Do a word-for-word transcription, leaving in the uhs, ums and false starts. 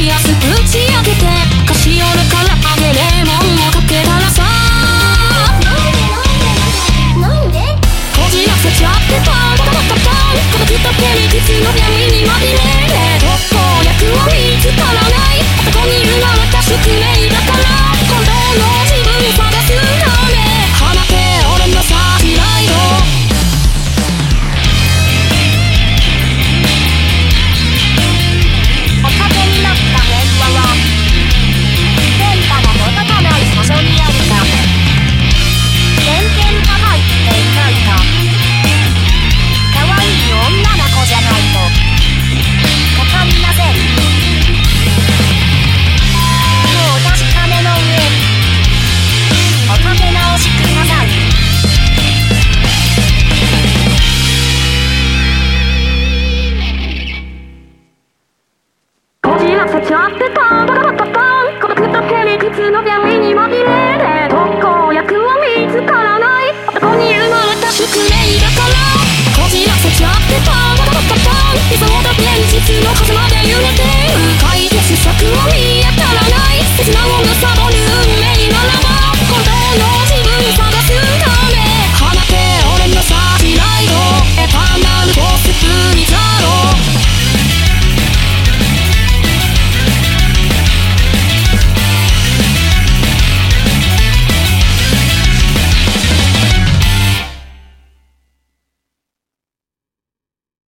安く打ち上げてカシオレから揚げレモンをかけたらさなんでこじらせちゃってたタタタタン孤独と現実の闇に紛れ特効薬は見つからない男に生まれた宿命だから本当の自分探すため放て俺のサーチライトちゃってたバカバカバン孤独と現実の闇に紛れ特効薬は見つからない男に生まれた宿命だからこじらせちゃってたバカバカバン理想と現実の数まで夢